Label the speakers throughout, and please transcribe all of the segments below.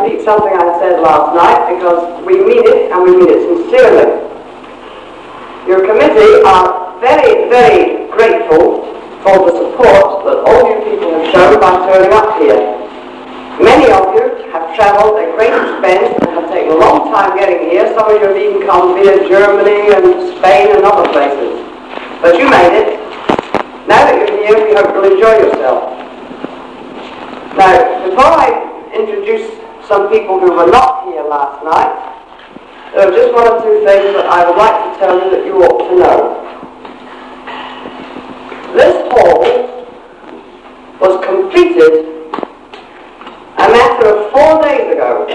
Speaker 1: repeat something I said last night because we mean it, and we mean it sincerely. Your committee are very, very grateful for the support that all you people have shown by turning up here. Many of you have travelled at great expense and have taken a long time getting here. Some of you have even come via Germany and Spain and other places. But you made it. Now that you're here, we hope you'll enjoy yourself. Now, before I introduce some people who were not here last night, there are just one or two things that I would like to tell you that you ought to know. This hall was completed a matter of 4 days ago.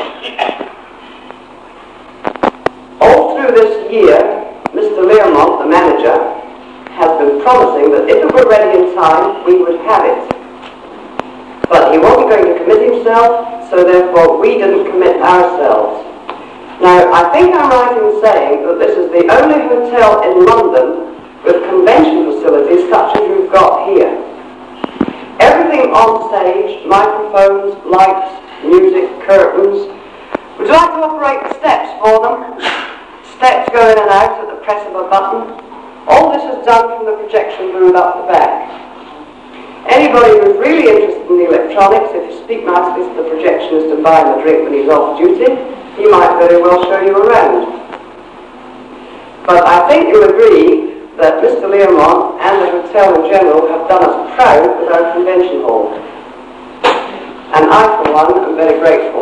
Speaker 1: All through this year, Mr. Learmont, the manager, has been promising that if it were ready in time, we would have it. But he wasn't going to commit himself, so therefore we didn't commit ourselves. Now, I think I'm right in saying that this is the only hotel in London with convention facilities such as you've got here. Everything on stage, microphones, lights, music, curtains. Would you like to operate the steps for them? Steps go in and out at the press of a button. All this is done from the projection booth up the back. Anybody who's really interested in the electronics, if you speak nicely to the projectionist and buy him a drink when he's off duty, he might very well show you around. But I think you'll agree that Mr. Learmont and the hotel in general have done us proud with our convention hall. And I, for one, am very grateful.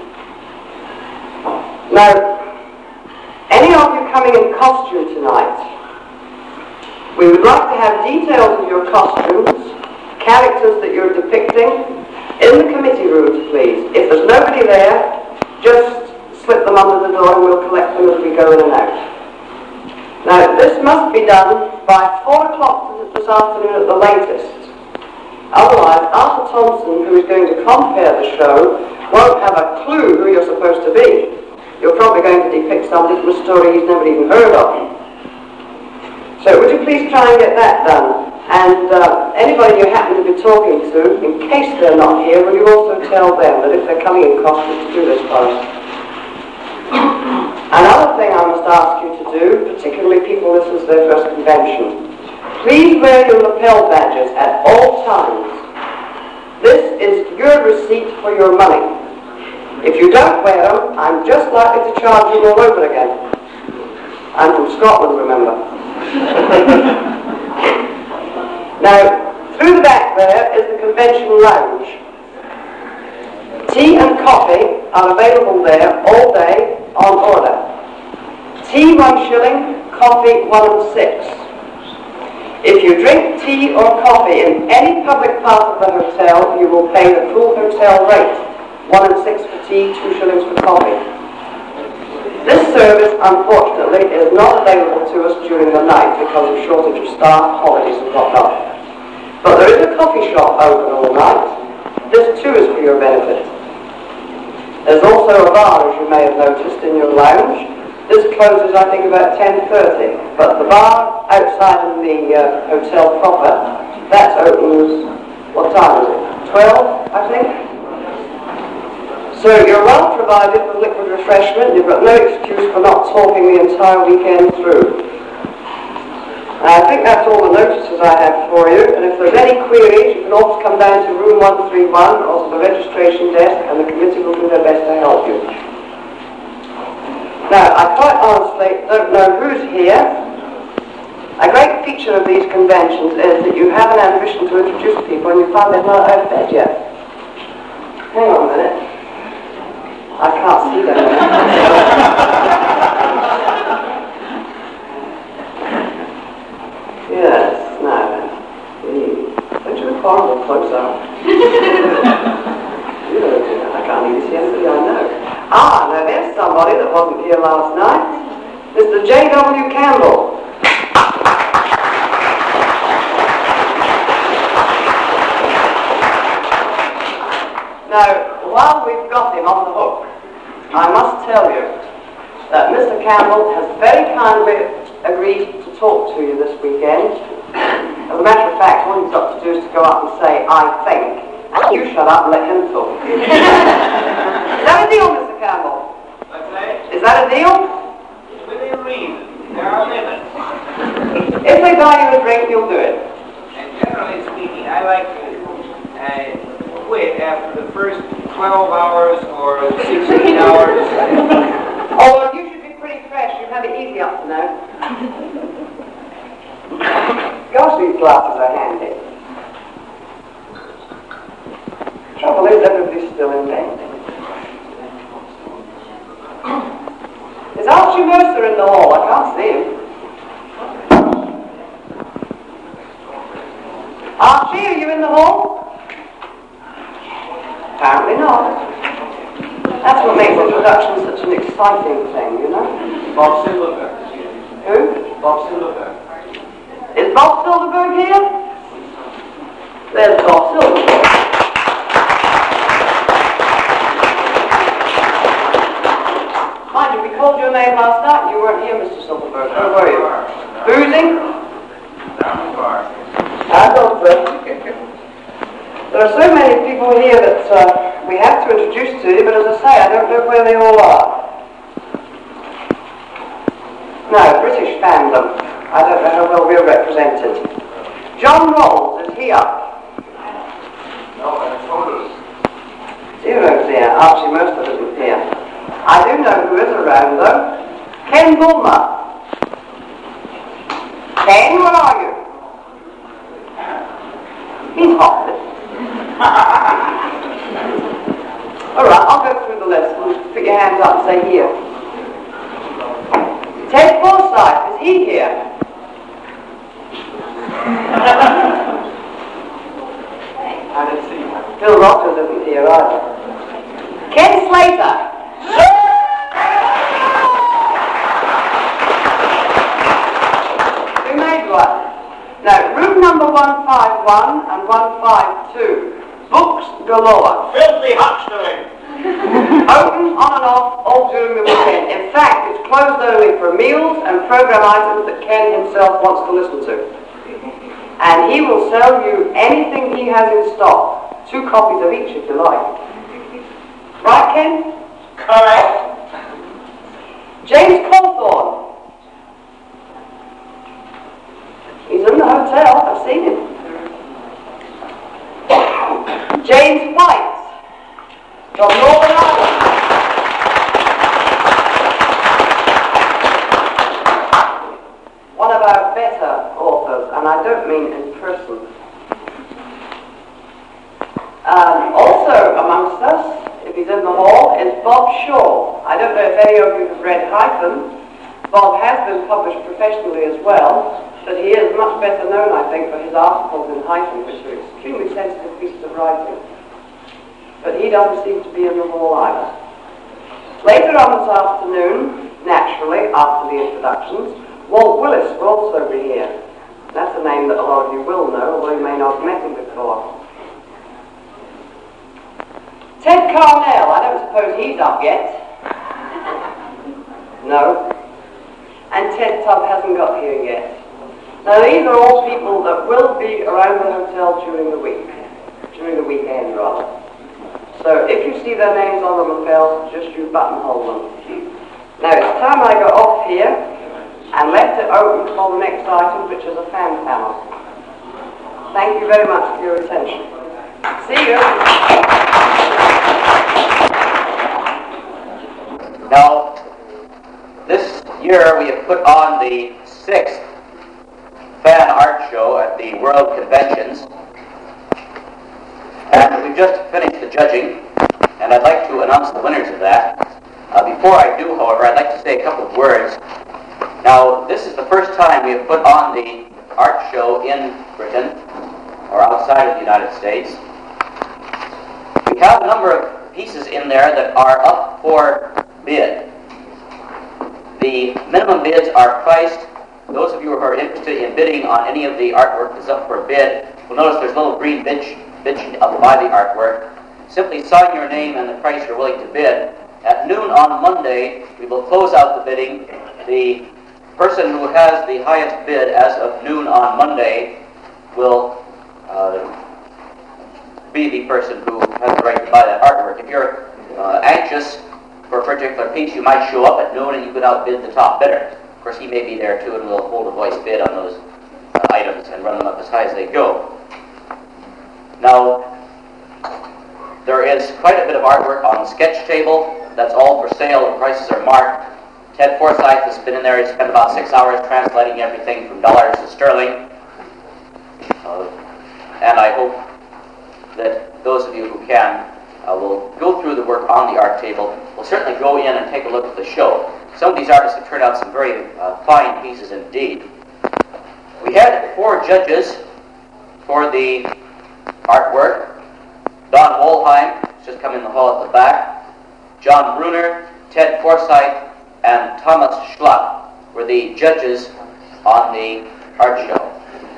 Speaker 1: Now, any of you coming in costume tonight, we would like to have details of your costumes, characters that you're depicting, in the committee rooms, please. If there's nobody there, just slip them under the door and we'll collect them as we go in and out. Now, this must be done by 4 o'clock this afternoon at the latest. Otherwise, Arthur Thompson, who is going to compare the show, won't have a clue who you're supposed to be. You're probably going to depict something from a story he's never even heard of. So would you please try and get that done? And anybody you happen to be talking to, in case they're not here, will you also tell them that if they're coming in costume to do this for us? Another thing I must ask you to do, particularly people this is their first convention, please wear your lapel badges at all times. This is your receipt for your money. If you don't wear them, I'm just likely to charge you all over again. I'm from Scotland, remember. Now, through the back there is the convention lounge. Tea and coffee are available there all day on order. Tea 1 shilling, coffee 1 and 6. If you drink tea or coffee in any public part of the hotel, you will pay the full hotel rate, 1 and 6 for tea, 2 shillings for coffee. This service, unfortunately, is not available to us during the night because of shortage of staff, holidays and whatnot. But there is a coffee shop open all night. This too is for your benefit. There's also a bar, as you may have noticed, in your lounge. This closes, I think, about 10:30. But the bar outside of the hotel proper, that opens, what time is it? 12, I think? So you're well provided with liquid refreshment. You've got no excuse for not talking the entire weekend through. I think that's all the notices I have for you, and if there's any queries, you can always come down to room 131 or to the registration desk, and the committee will do their best to help you. Now, I quite honestly don't know who's here. A great feature of these conventions is that you have an ambition to introduce people, and you find they're not out of bed yet. Hang on a minute. I can't see them. Yes, now then. Don't you look horrible close up? I can't even see anybody I know. Ah, now there's somebody that wasn't here last night. Mr. J.W. Campbell. Now, while we've got him on the hook, I must tell you that Mr. Campbell has very kindly agreed to talk to you this weekend. As a matter of fact, all you've got to do is to go up and say, I think. You shut up and let him talk. Is everything they buy you a drink, you'll do it.
Speaker 2: And generally speaking, I like to quit after the first 12 hours or 16 hours.
Speaker 1: Oh, well, you should be pretty fresh. You've had it easy up to now. Gosh, these glasses are handy. Trouble is, everybody's still in bed. Is Archie Mercer in the hall? I can't see him. Archie, are you in the hall? Apparently not. That's what makes introduction such an exciting thing, you know?
Speaker 2: Bob Silverberg.
Speaker 1: Who?
Speaker 2: Bob Silverberg.
Speaker 1: Is Bob Silverberg here? There's Bob Silverberg. Mind you, we called your name last night. You weren't here, Mr. Silverberg. Where were you? Boozing?
Speaker 2: Down the bar.
Speaker 1: I thought so. There are so many people here that we have to introduce to you, but as I say, I don't know where they all are. No, British fandom. I don't know how well we're represented. John Rolls is here.
Speaker 2: No, that's photos.
Speaker 1: Zero's here. Archie Mercer isn't here. I do know who is around, though. Ken Bulmer. Ken, where are you? He's hot. Alright, I'll go through the list and put your hands up and say here. Ted Forsyth, is he here?
Speaker 2: I didn't see him.
Speaker 1: Phil Rogers isn't here either. Ken Slater. Who made one? Now, room number 151 and 152. Books galore.
Speaker 2: Filthy huckstering.
Speaker 1: Open, on and off, all during the weekend. In fact, it's closed only for meals and program items that Ken himself wants to listen to. And he will sell you anything he has in stock. 2 copies of each if you like. Right, Ken?
Speaker 2: Correct.
Speaker 1: James Cawthorne. He's in the hotel. I've seen him. James White from Northern Ireland. One of our better authors, and I don't mean in person. Also amongst us, if he's in the hall, is Bob Shaw. I don't know if any of you have read Hyphen. Bob has been published professionally as well, but he is much better known, I think, for his articles in Hyphen, which are extremely sensitive pieces of writing. But he doesn't seem to be in the hall either. Later on this afternoon, naturally, after the introductions, Walt Willis will also be here. That's a name that a lot of you will know, although you may not have met him before. Ted Carnell, I don't suppose he's up yet. No. And Ted Tubb hasn't got here yet. Now these are all people that will be around the hotel during the weekend rather. So if you see their names on the lapels, just you buttonhole them. Now it's time I got off here and left it open for the next item, which is a fan panel. Thank you very much for your attention. See you.
Speaker 3: Now, this year we have put on the 6th fan art show at the World Conventions, and we've just finished the judging, and I'd like to announce the winners of that. Before I do, however, I'd like to say a couple of words. Now, this is the first time we have put on the art show in Britain, or outside of the United States. We have a number of pieces in there that are up for bid. The minimum bids are priced. Those of you who are interested in bidding on any of the artwork that's up for bid will notice there's a little green bitch up by the artwork. Simply sign your name and the price you're willing to bid. At noon on Monday, we will close out the bidding. The person who has the highest bid as of noon on Monday will be the person who has the right to buy that artwork. If you're anxious for a particular piece, you might show up at noon and you can outbid the top bidder. Of course, he may be there too, and we'll hold a voice bid on those as high as they go. Now, there is quite a bit of artwork on the sketch table. That's all for sale. The prices are marked. Ted Forsyth has been in there. He spent about 6 hours translating everything from dollars to sterling. And I hope that those of you who can will go through the work on the art table. We'll certainly go in and take a look at the show. Some of these artists have turned out some very fine pieces indeed. We had 4 judges for the artwork. Don Wollheim, who's just come in the hall at the back, John Bruner, Ted Forsyth, and Thomas Schluck were the judges on the art show.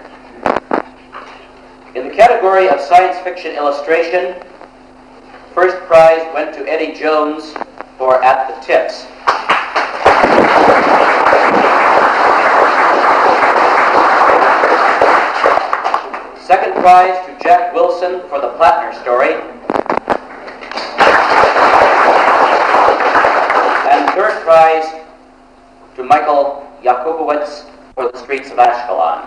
Speaker 3: In the category of science fiction illustration, first prize went to Eddie Jones for At the Tips. Second prize to Jack Wilson for The Plattner Story. And third prize to Michael Jakubowicz for The Streets of Ashkelon.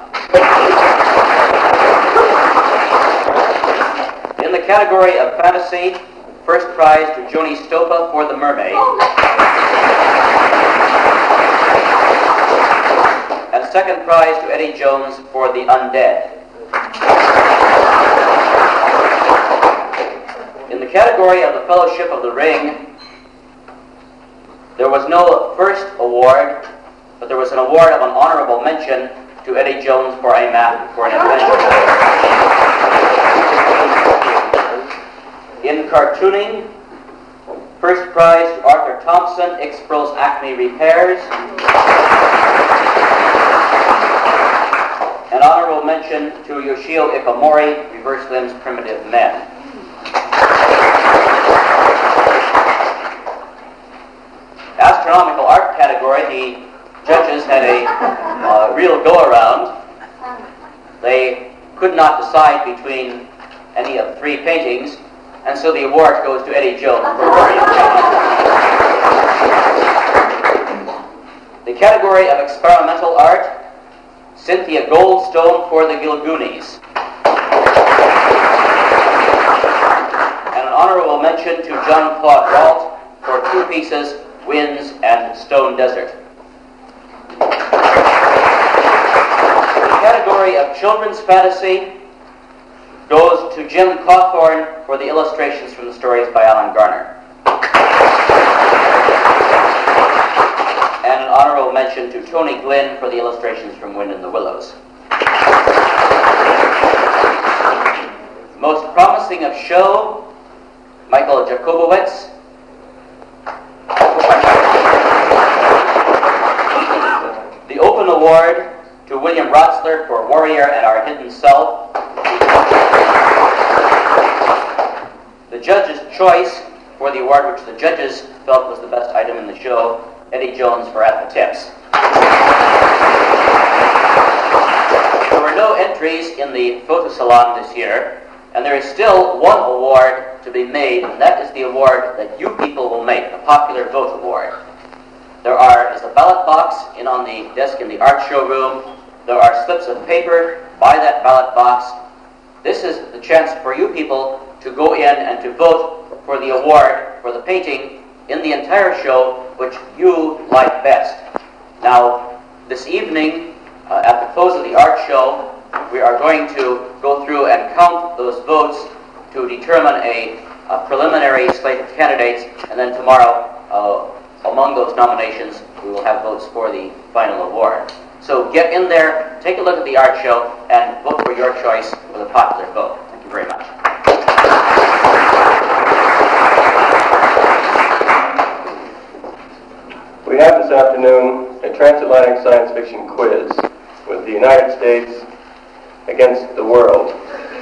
Speaker 3: In the category of fantasy, first prize to Joni Stopa for The Mermaid. And second prize to Eddie Jones for The Undead. In the category of the Fellowship of the Ring, there was no first award, but there was an award of an honorable mention to Eddie Jones for an invention. In cartooning, first prize to Arthur Thompson, Ixpros Acme Repairs. An honorable mention to Yoshio Ikamori, Reverse Limbs Primitive Men. Astronomical art category, the judges had a real go-around. They could not decide between any of the 3 paintings, and so the award goes to Eddie Jones for various paintings. The category of experimental art, Cynthia Goldstone for The Gilgoonies. And an honorable mention to Jean-Claude Walt for 2 pieces, Winds and Stone Desert. The category of children's fantasy goes to Jim Cawthorn for the illustrations from the stories by Alan Garner. And an honorable mention to Tony Glynn for the illustrations from Wind in the Willows. Most promising of show, Michael Jakubowicz. The Open Award to William Rotzler for Warrior and Our Hidden Self. The judge's choice for the award which the judges felt was the best item in the show, Eddie Jones for At the Tips. There were no entries in the photo salon this year, and there is still one award to be made, and that is the award that you people will make, the Popular Vote Award. There is a ballot box in on the desk in the art showroom. There are slips of paper by that ballot box. This is the chance for you people to go in and to vote for the award for the painting in the entire show which you like best. Now, this evening, at the close of the art show, we are going to go through and count those votes to determine a preliminary slate of candidates, and then tomorrow, among those nominations, we will have votes for the final award. So get in there, take a look at the art show, and vote for your choice with a popular vote. Thank you very much.
Speaker 4: We have this afternoon a transatlantic science fiction quiz with the United States against the world.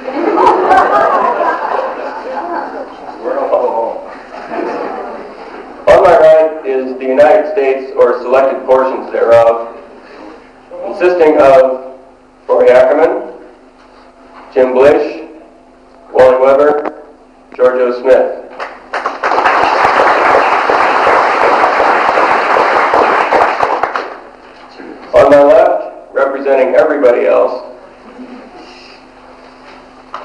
Speaker 4: On my right is the United States, or selected portions thereof, consisting of Rory Ackerman, Jim Blish, Wally Weber, George O. Smith. On my left, representing everybody else,